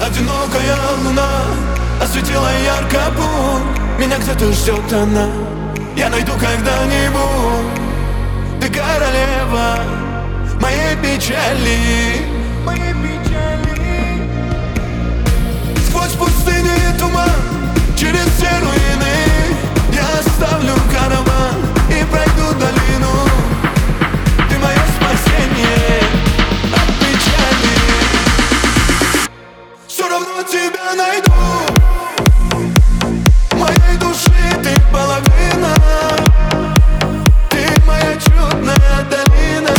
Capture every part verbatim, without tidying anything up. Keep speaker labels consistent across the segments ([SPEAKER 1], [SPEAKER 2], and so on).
[SPEAKER 1] Одинокая луна осветила ярко путь. Меня где-то ждет она, я найду когда-нибудь. Ты королева моей печали, моей печали. Сквозь пустыни и туман, через все руины я оставлю караван и пройду долину. Ты мое спасение от печали. Все равно тебя найду. Моей души ты половина. Ты моя чудная долина.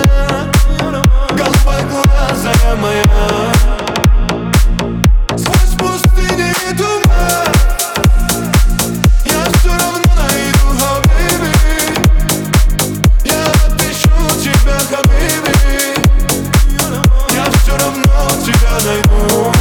[SPEAKER 1] Голубоглазая моя. Сквозь пустыни и туман я все равно найду, хабиби. Я отыщу тебя, хабиби. Я все равно тебя найду.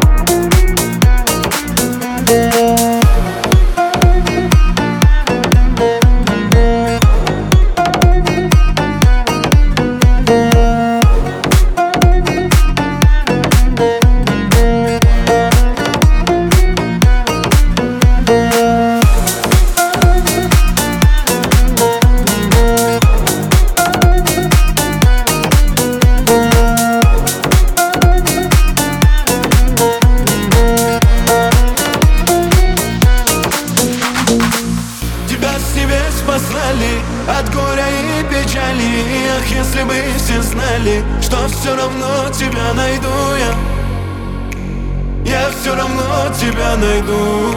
[SPEAKER 1] Послали от горя и печали. Ах, если бы все знали, что все равно тебя найду я. Я все равно тебя найду.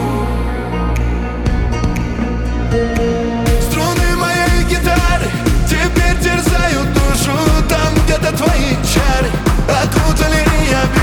[SPEAKER 1] Струны моей гитары теперь терзают душу. Там где-то твои чары окутали я.